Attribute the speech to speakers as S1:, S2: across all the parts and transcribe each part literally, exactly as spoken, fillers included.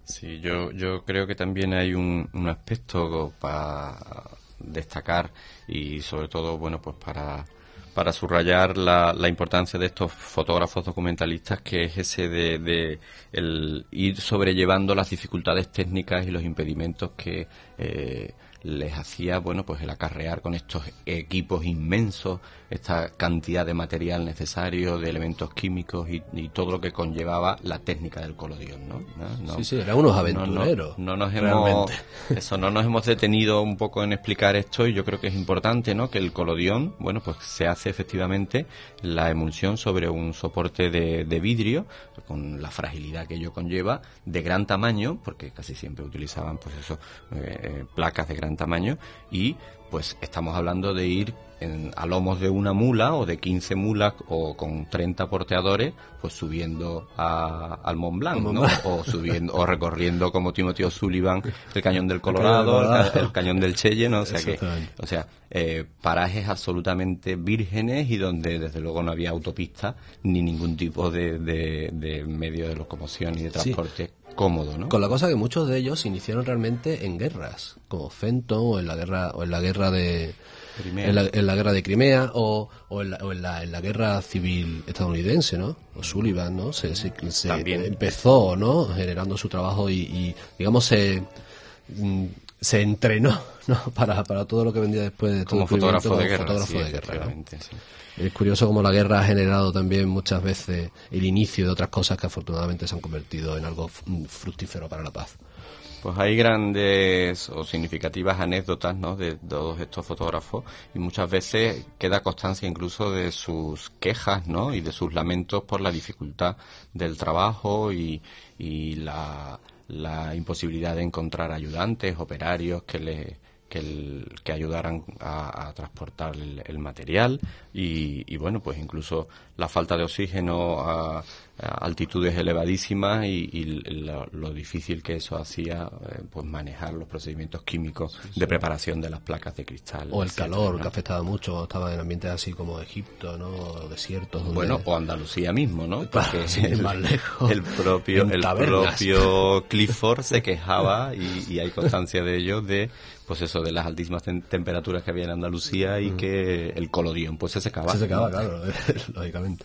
S1: Sí, yo, yo creo que también hay un, un aspecto para destacar y sobre todo, bueno, pues para, para subrayar la, la importancia de estos fotógrafos documentalistas, que es ese de, de el ir sobrellevando las dificultades técnicas y los impedimentos que eh, les hacía, bueno, pues el acarrear con estos equipos inmensos esta cantidad de material necesario, de elementos químicos y, y todo lo que conllevaba la técnica del colodión, ¿no? ¿No? No,
S2: sí, sí, eran unos aventureros.
S1: No, no, no nos hemos, eso, no nos hemos detenido un poco en explicar esto, y yo creo que es importante, ¿no?, que el colodión, bueno, pues se hace efectivamente la emulsión sobre un soporte de, de vidrio, con la fragilidad que ello conlleva, de gran tamaño, porque casi siempre utilizaban, pues eso, eh, placas de gran tamaño, y pues estamos hablando de ir en, a lomos de una mula o de quince mulas o con treinta porteadores, pues subiendo a, al Mont Blanc, ¿no? O subiendo o recorriendo como Timothy O'Sullivan el Cañón del Colorado, el, el Cañón del Cheye, ¿no? O sea que, o sea, eh, parajes absolutamente vírgenes y donde desde luego no había autopista ni ningún tipo de, de, de medio de locomoción y de transporte. Sí. Cómodo, ¿no?
S2: Con la cosa que muchos de ellos se iniciaron realmente en guerras, como Fenton, o en la guerra, o en la guerra de en la, en la guerra de Crimea, o, o, en, la, o en, la, en la guerra civil estadounidense, ¿no? O Sullivan, ¿no? Se, se, se empezó, ¿no?, generando su trabajo y, y digamos, se se entrenó, ¿no?, para, para todo lo que vendría después de
S1: como fotógrafo de guerra,
S2: fotógrafo
S1: sí,
S2: de guerra, ¿no?
S1: Sí.
S2: Es curioso cómo la guerra ha generado también muchas veces el inicio de otras cosas que afortunadamente se han convertido en algo fructífero para la paz.
S1: Pues hay grandes o significativas anécdotas, ¿no?, de todos estos fotógrafos, y muchas veces queda constancia incluso de sus quejas, ¿no?, y de sus lamentos por la dificultad del trabajo y, y la, la imposibilidad de encontrar ayudantes, operarios que le que, el, que ayudaran a, a transportar el, el material y, y bueno, pues incluso la falta de oxígeno a, a altitudes elevadísimas y, y lo, lo difícil que eso hacía, eh, pues manejar los procedimientos químicos sí, sí. de preparación de las placas de cristal.
S2: O el etcétera, calor, ¿no?, que afectaba mucho, estaba en ambientes así como Egipto, ¿no?, o desiertos. Donde...
S1: Bueno, o Andalucía mismo, ¿no?
S2: Porque sí, el, más lejos,
S1: el propio el propio Clifford se quejaba y, y hay constancia de ello, de pues eso, de las altísimas te temperaturas que había en Andalucía y mm. que el colodión pues se secaba.
S2: Se secaba, claro, lógicamente.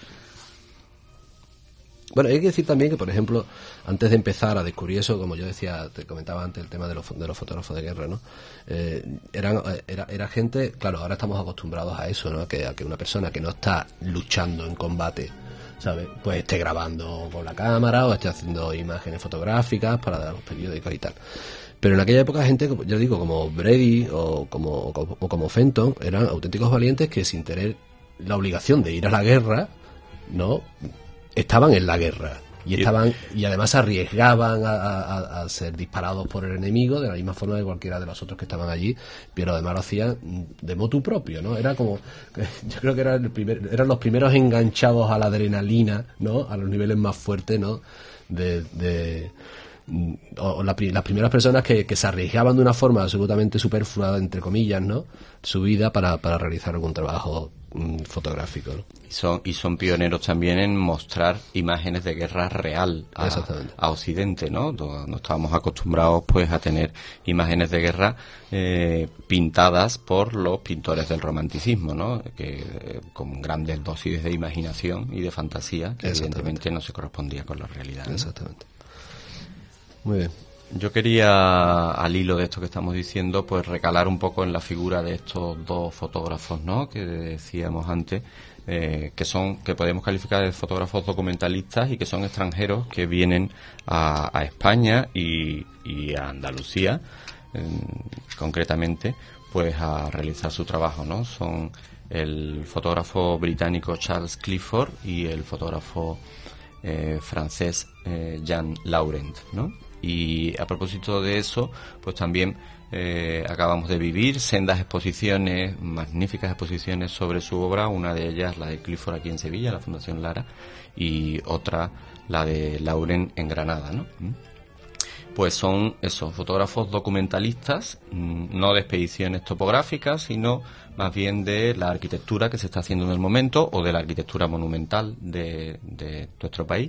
S2: Bueno, hay que decir también que, por ejemplo, antes de empezar a descubrir eso, como yo decía, te comentaba antes el tema de los, de los fotógrafos de guerra, ¿no? Eh, eran, era, era gente, claro, ahora estamos acostumbrados a eso, ¿no? A que, a que una persona que no está luchando en combate, ¿sabes?, pues esté grabando con la cámara o esté haciendo imágenes fotográficas para dar los periódicos y tal. Pero en aquella época gente, yo digo, como Brady o como, o, o como Fenton, eran auténticos valientes que sin tener la obligación de ir a la guerra, ¿no?, estaban en la guerra y estaban y además arriesgaban a, a, a ser disparados por el enemigo de la misma forma que cualquiera de los otros que estaban allí, pero además lo hacían de motu propio, ¿no? Era como, yo creo que era el primer, eran los primeros enganchados a la adrenalina, ¿no?, a los niveles más fuertes, ¿no?, de, de o la, las primeras personas que, que se arriesgaban de una forma absolutamente superflua, entre comillas, ¿no?, su vida para, para realizar algún trabajo mm, fotográfico, ¿no?
S1: Y son, y son pioneros también en mostrar imágenes de guerra real a, a Occidente, ¿no? No estábamos acostumbrados pues a tener imágenes de guerra eh, pintadas por los pintores del romanticismo, ¿no?, que eh, con grandes dosis de imaginación y de fantasía que evidentemente no se correspondía con la realidad, ¿no?
S2: Exactamente. Muy bien.
S1: Yo quería, al hilo de esto que estamos diciendo, pues recalar un poco en la figura de estos dos fotógrafos, ¿no?, que decíamos antes, eh, que son, que podemos calificar de fotógrafos documentalistas y que son extranjeros que vienen a, a España y, y a Andalucía, eh, concretamente, pues a realizar su trabajo, ¿no? Son el fotógrafo británico Charles Clifford y el fotógrafo eh, francés eh, Jean Laurent, ¿no? Y a propósito de eso, pues también eh, acabamos de vivir sendas exposiciones, magníficas exposiciones sobre su obra, una de ellas la de Clifford aquí en Sevilla, la Fundación Lara, y otra la de Laurent en Granada, ¿no? Pues son esos fotógrafos documentalistas, no de expediciones topográficas, sino más bien de la arquitectura que se está haciendo en el momento o de la arquitectura monumental de, de nuestro país,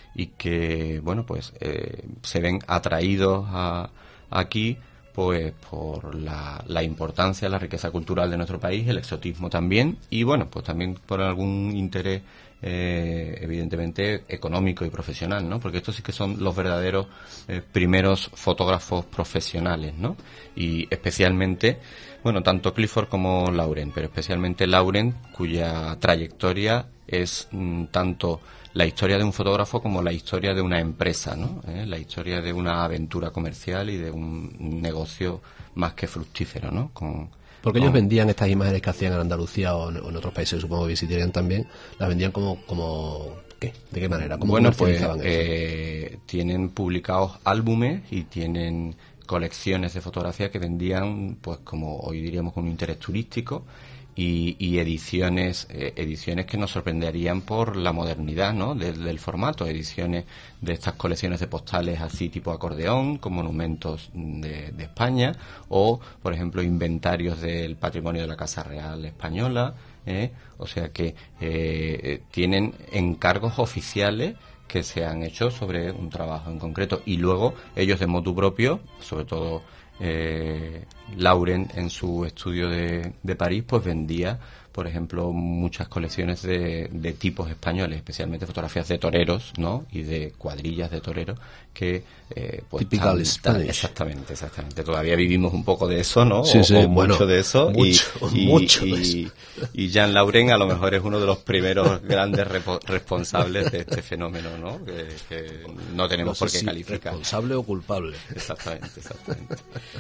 S1: y que, bueno, pues eh, se ven atraídos a, aquí pues por la, la importancia, la riqueza cultural de nuestro país, el exotismo también, y bueno, pues también por algún interés eh, evidentemente económico y profesional, ¿no? Porque estos sí que son los verdaderos eh, primeros fotógrafos profesionales, ¿no? Y especialmente, bueno, tanto Clifford como Lauren, pero especialmente Lauren, cuya trayectoria es mm, tanto la historia de un fotógrafo como la historia de una empresa, ¿no? ¿Eh? La historia de una aventura comercial y de un negocio más que fructífero, ¿no? Con,
S2: Porque
S1: con...
S2: ellos vendían estas imágenes que hacían en Andalucía o en, o en otros países, supongo que visitarían también, las vendían como, como ¿qué? ¿De qué manera? ¿Cómo
S1: bueno, pues
S2: comercializaban eso?
S1: eh, tienen publicados álbumes y tienen colecciones de fotografía que vendían, pues como hoy diríamos, con un interés turístico. Y, y ediciones eh, ediciones que nos sorprenderían por la modernidad, ¿no? Del, del formato, ediciones de estas colecciones de postales así tipo acordeón, con monumentos de, de España, o por ejemplo inventarios del patrimonio de la Casa Real Española, ¿eh? O sea que eh, tienen encargos oficiales que se han hecho sobre un trabajo en concreto, y luego ellos de motu propio, sobre todo Eh, Lauren en su estudio de, de París, pues vendía, por ejemplo, muchas colecciones de, de tipos españoles, especialmente fotografías de toreros, ¿no? Y de cuadrillas de toreros que eh, pues
S2: Typical
S1: tan,
S2: Spanish.
S1: tan, exactamente, exactamente. Todavía vivimos un poco de eso, ¿no?
S2: Sí,
S1: o,
S2: sí,
S1: o
S2: bueno,
S1: mucho de eso.
S2: mucho,
S1: y,
S2: mucho
S1: y,
S2: de eso.
S1: y, y Jean Lauren a lo mejor es uno de los primeros grandes repo, responsables de este fenómeno, ¿no? Que, que no tenemos
S2: No sé
S1: por qué
S2: si
S1: calificar.
S2: responsable o culpable.
S1: Exactamente, exactamente.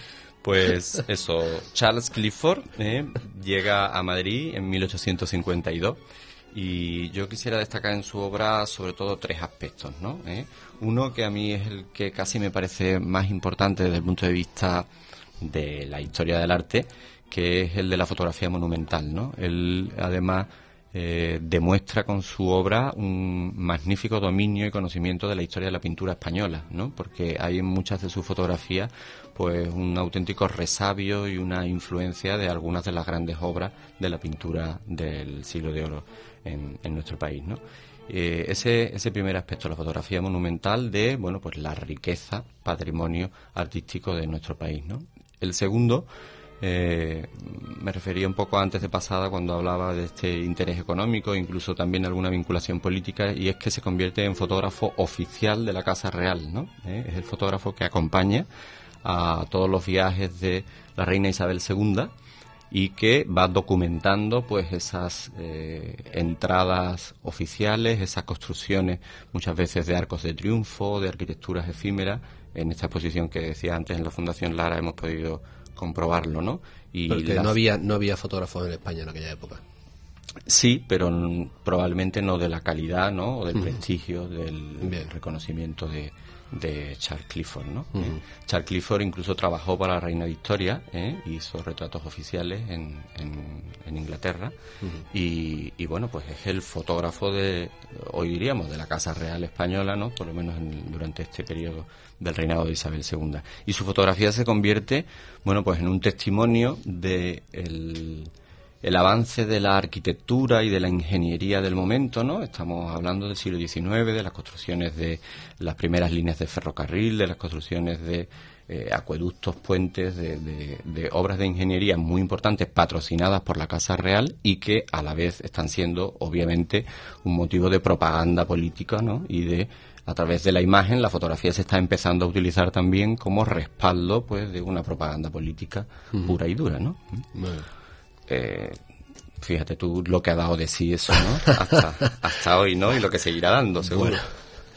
S1: Pues eso, Charles Clifford eh, llega a Madrid en mil ochocientos cincuenta y dos y yo quisiera destacar en su obra sobre todo tres aspectos, ¿no? ¿Eh? Uno que a mí es el que casi me parece más importante desde el punto de vista de la historia del arte, que es el de la fotografía monumental, ¿no? Él además eh, demuestra con su obra un magnífico dominio y conocimiento de la historia de la pintura española, ¿no? Porque hay en muchas de sus fotografías pues un auténtico resabio y una influencia de algunas de las grandes obras de la pintura del siglo de oro en, en nuestro país, ¿no? Eh, ese ese primer aspecto, la fotografía monumental de, bueno, pues la riqueza, patrimonio artístico de nuestro país, ¿no? El segundo, eh, me refería un poco antes de pasada cuando hablaba de este interés económico, incluso también alguna vinculación política, y es que se convierte en fotógrafo oficial de la Casa Real, ¿no? ¿Eh? Es el fotógrafo que acompaña a todos los viajes de la reina Isabel segunda y que va documentando pues esas eh, entradas oficiales, esas construcciones muchas veces de arcos de triunfo, de arquitecturas efímeras. En esta exposición que decía antes en la Fundación Lara hemos podido comprobarlo, ¿no? Y
S2: Porque
S1: las...
S2: no había no había fotógrafos en España en aquella época.
S1: Sí, pero n- probablemente no de la calidad, ¿no? O del
S2: Uh-huh.
S1: prestigio, del
S2: Bien.
S1: reconocimiento de, de Charles Clifford, ¿no?
S2: Uh-huh.
S1: ¿Eh? Charles Clifford incluso trabajó para la reina Victoria, ¿eh? Hizo retratos oficiales en, en, en Inglaterra.
S2: Uh-huh.
S1: y, y bueno, pues es el fotógrafo de, hoy diríamos, de la Casa Real Española, ¿no? Por lo menos en, durante este periodo del reinado de Isabel segunda. Y su fotografía se convierte, bueno, pues en un testimonio de el el avance de la arquitectura y de la ingeniería del momento, ¿no? Estamos hablando del siglo diecinueve, de las construcciones de las primeras líneas de ferrocarril, de las construcciones de eh, acueductos, puentes, de, de, de obras de ingeniería muy importantes patrocinadas por la Casa Real y que a la vez están siendo, obviamente, un motivo de propaganda política, ¿no? Y de, a través de la imagen, la fotografía se está empezando a utilizar también como respaldo, pues, de una propaganda política uh-huh. pura y dura, ¿no?
S2: Bueno.
S1: Eh, fíjate tú lo que ha dado de sí eso, ¿no? Hasta, hasta hoy, ¿no? Y lo que seguirá dando, seguro.
S2: Bueno.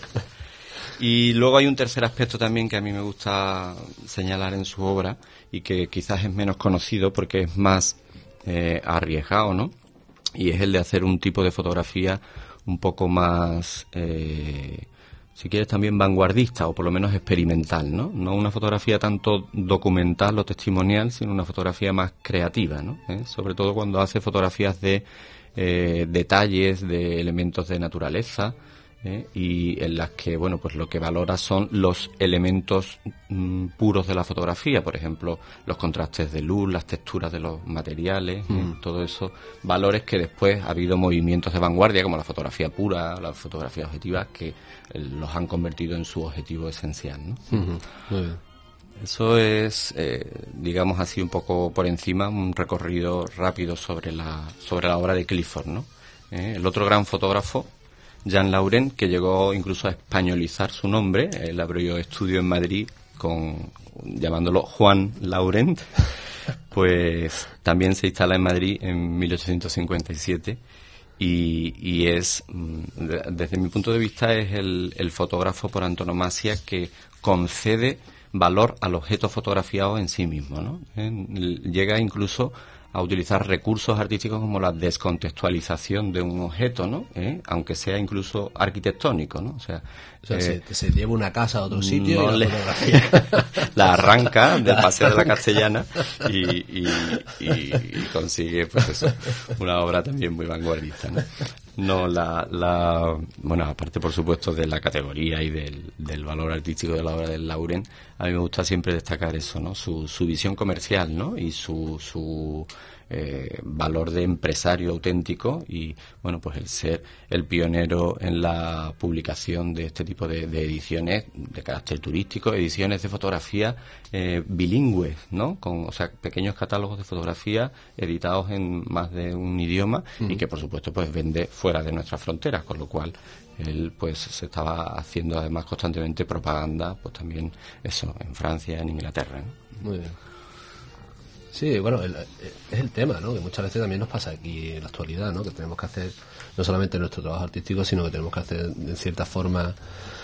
S1: Y luego hay un tercer aspecto también que a mí me gusta señalar en su obra y que quizás es menos conocido porque es más eh, arriesgado, ¿no? Y es el de hacer un tipo de fotografía un poco más... Eh, si quieres también vanguardista o por lo menos experimental, ¿no? No una fotografía tanto documental o testimonial, sino una fotografía más creativa, ¿no? ¿Eh? Sobre todo cuando hace fotografías de eh, detalles, de elementos de naturaleza, ¿eh? Y en las que, bueno, pues lo que valora son los elementos mm, puros de la fotografía, por ejemplo, los contrastes de luz, las texturas de los materiales, ¿eh?
S2: Mm.
S1: Todo eso, valores que después ha habido movimientos de vanguardia como la fotografía pura, la fotografía objetiva, que eh, los han convertido en su objetivo esencial, ¿no?
S2: Uh-huh. Muy bien.
S1: Eso es, eh, digamos así un poco por encima, un recorrido rápido sobre la sobre la obra de Clifford, ¿no? Eh, el otro gran fotógrafo, Jean Laurent, que llegó incluso a españolizar su nombre. Él abrió estudio en Madrid con llamándolo Juan Laurent, pues también se instala en Madrid en mil ochocientos cincuenta y siete y, y es, desde mi punto de vista, es el, el fotógrafo por antonomasia que concede valor al objeto fotografiado en sí mismo, ¿no? Eh, llega incluso a utilizar recursos artísticos como la descontextualización de un objeto, ¿no? ¿Eh? Aunque sea incluso arquitectónico, ¿no? O sea,
S2: o sea
S1: eh,
S2: se, se lleva una casa a otro sitio
S1: no
S2: y la
S1: le...
S2: fotografía
S1: la arranca del Paseo de la Castellana y, y, y, y consigue, pues eso, una obra también muy vanguardista, ¿no? No, la, la, bueno, aparte por supuesto de la categoría y del, del valor artístico de la obra del Laurent, a mí me gusta siempre destacar eso, ¿no? Su, su visión comercial, ¿no? Y su, su eh, valor de empresario auténtico y, bueno, pues el ser el pionero en la publicación de este tipo de, de ediciones de carácter turístico, ediciones de fotografía eh, bilingües, ¿no? Con, o sea, pequeños catálogos de fotografía editados en más de un idioma uh-huh. y que, por supuesto, pues vende fuera de nuestras fronteras, con lo cual él pues se estaba haciendo además constantemente propaganda, pues también eso, en Francia, en Inglaterra, ¿no?
S2: Muy bien. Sí, bueno, el, es el tema, ¿no? Que muchas veces también nos pasa aquí en la actualidad, ¿no? Que tenemos que hacer no solamente nuestro trabajo artístico, sino que tenemos que hacer en cierta forma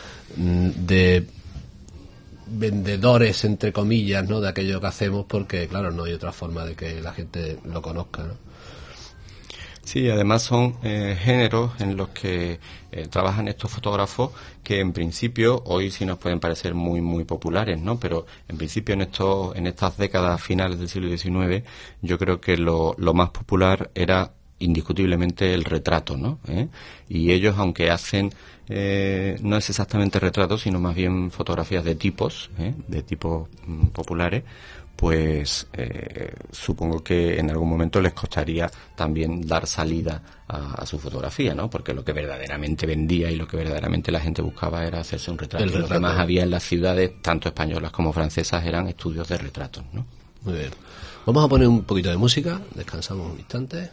S2: de vendedores, entre comillas, ¿no? De aquello que hacemos, porque claro, no hay otra forma de que la gente lo conozca, ¿no?
S1: Sí, además son eh, géneros en los que eh, trabajan estos fotógrafos que en principio hoy sí nos pueden parecer muy muy populares, ¿no? Pero en principio en estos en estas décadas finales del siglo diecinueve yo creo que lo, lo más popular era indiscutiblemente el retrato, ¿no? ¿Eh? Y ellos, aunque hacen eh, no es exactamente retratos, sino más bien fotografías de tipos, ¿eh? de tipos mm, populares, pues eh, supongo que en algún momento les costaría también dar salida a, a su fotografía, ¿no? Porque lo que verdaderamente vendía y lo que verdaderamente la gente buscaba era hacerse un retrato. retrato. Lo que más había en las ciudades, tanto españolas como francesas, eran estudios de retratos, ¿no?
S2: Muy bien. Vamos a poner un poquito de música, descansamos un instante.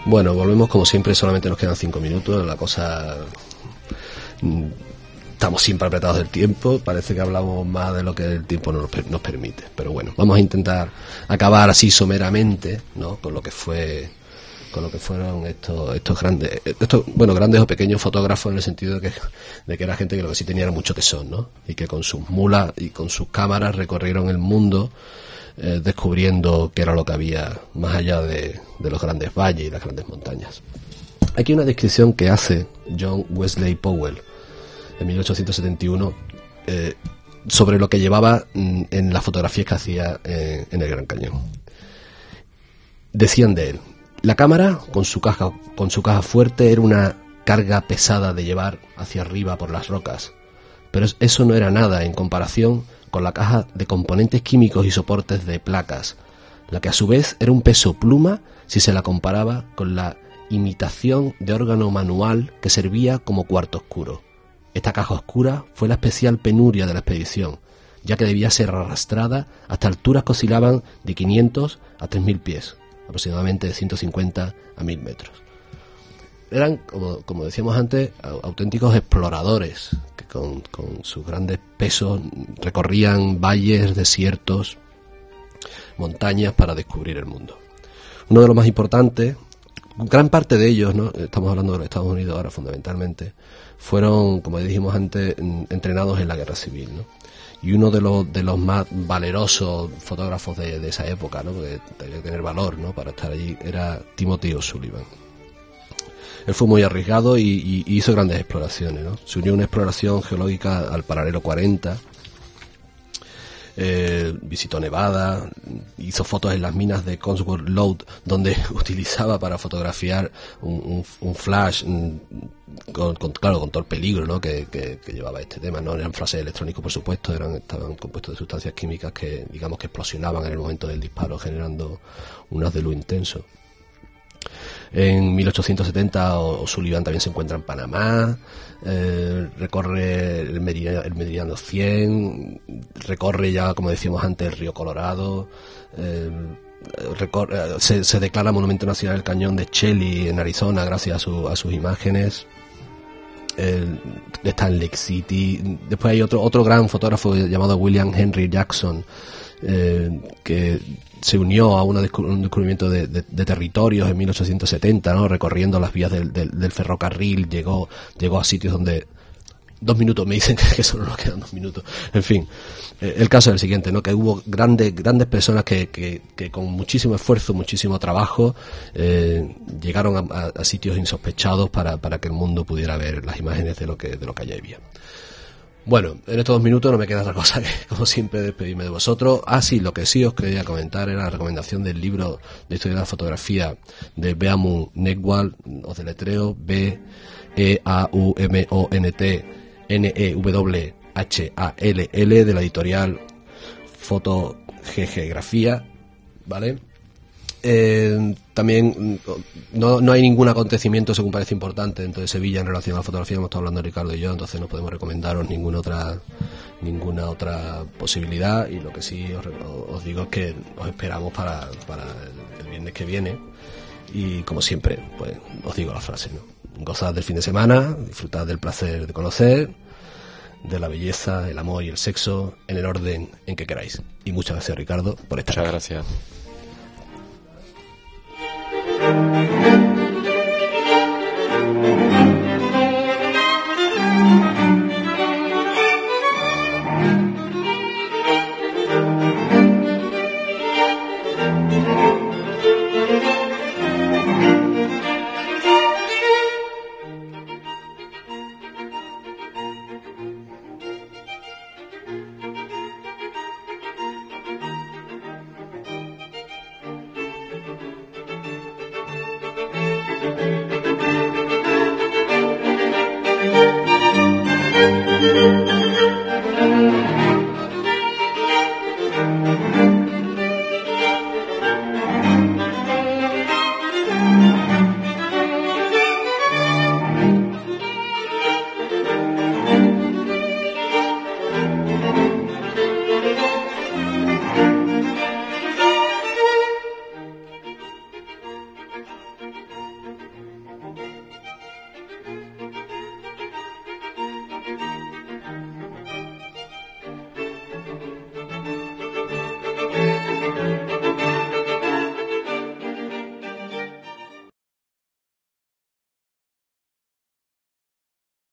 S2: Bueno, volvemos como siempre, solamente nos quedan cinco minutos, la cosa... Estamos siempre apretados del tiempo, parece que hablamos más de lo que el tiempo nos, nos permite, pero bueno, vamos a intentar acabar así someramente, ¿no? Con lo que fue, con lo que fueron estos, estos grandes, estos, bueno, grandes o pequeños fotógrafos, en el sentido de que, de que era gente que lo que sí tenía era mucho tesón, ¿no? Y que con sus mulas y con sus cámaras recorrieron el mundo, eh, descubriendo qué era lo que había más allá de, de los grandes valles y las grandes montañas. Aquí una descripción que hace John Wesley Powell en mil ochocientos setenta y uno eh, sobre lo que llevaba mm, en las fotografías que hacía eh, en el Gran Cañón. Decían de él: la cámara con su caja con su caja fuerte era una carga pesada de llevar hacia arriba por las rocas, pero eso no era nada en comparación con la caja de componentes químicos y soportes de placas, la que a su vez era un peso pluma si se la comparaba con la imitación de órgano manual que servía como cuarto oscuro. Esta caja oscura fue la especial penuria de la expedición, ya que debía ser arrastrada hasta alturas que oscilaban de quinientos a tres mil pies, aproximadamente de ciento cincuenta a mil metros. Eran, como, como decíamos antes, auténticos exploradores, que con, con sus grandes pesos recorrían valles, desiertos, montañas para descubrir el mundo. Uno de los más importantes, gran parte de ellos, ¿no? Estamos hablando de los Estados Unidos ahora fundamentalmente, fueron, como dijimos antes, entrenados en la guerra civil, ¿no? Y uno de los de los más valerosos fotógrafos de, de esa época, ¿no? Porque tenía que tener valor, ¿no? Para estar allí, era Timothy O'Sullivan. Él fue muy arriesgado y, y, y hizo grandes exploraciones, ¿no? Se unió a una exploración geológica al paralelo cuarenta, eh, visitó Nevada, hizo fotos en las minas de Cotswold Lode, donde utilizaba para fotografiar un, un, un flash, un, con, con, claro, con todo el peligro, ¿no? que, que, que llevaba este tema. No eran flashes electrónicos, por supuesto, eran estaban compuestos de sustancias químicas que, digamos, que explosionaban en el momento del disparo, generando un haz de luz intenso. En mil ochocientos setenta O'Sullivan también se encuentra en Panamá, eh, recorre el meridiano, el meridiano cien, recorre ya, como decíamos antes, el río Colorado, eh, recorre, se, se declara Monumento Nacional el Cañón de Shelly en Arizona gracias a, su, a sus imágenes. Eh, está en Lake City. Después hay otro, otro gran fotógrafo llamado William Henry Jackson, eh, que se unió a una descu- un descubrimiento de, de, de territorios en mil ochocientos setenta, ¿no? Recorriendo las vías del, del, del ferrocarril, llegó llegó a sitios donde... Dos minutos, me dicen que solo nos quedan dos minutos. En fin, eh, el caso es el siguiente, ¿no? Que hubo grandes grandes personas que, que, que con muchísimo esfuerzo, muchísimo trabajo, eh, llegaron a, a, a sitios insospechados para, para que el mundo pudiera ver las imágenes de lo que de lo que allí había. Bueno, en estos dos minutos no me queda otra cosa que, como siempre, despedirme de vosotros. Ah, sí, lo que sí os quería comentar era la recomendación del libro de historia de la fotografía de Beamun Negwal, os deletreo B E A U M O N T N E W H A L L, de la editorial Fotogeografía, ¿vale? Eh, también no, no hay ningún acontecimiento, según parece, importante dentro de Sevilla en relación a la fotografía. Hemos estado hablando Ricardo y yo, entonces no podemos recomendaros ninguna otra ninguna otra posibilidad, y lo que sí os, os digo es que os esperamos para, para el, el viernes que viene, y como siempre, pues os digo la frase, ¿no? Gozad del fin de semana, disfrutad del placer de conocer, de la belleza, el amor y el sexo, en el orden en que queráis. Y muchas gracias, Ricardo, por estar aquí.
S1: Muchas gracias.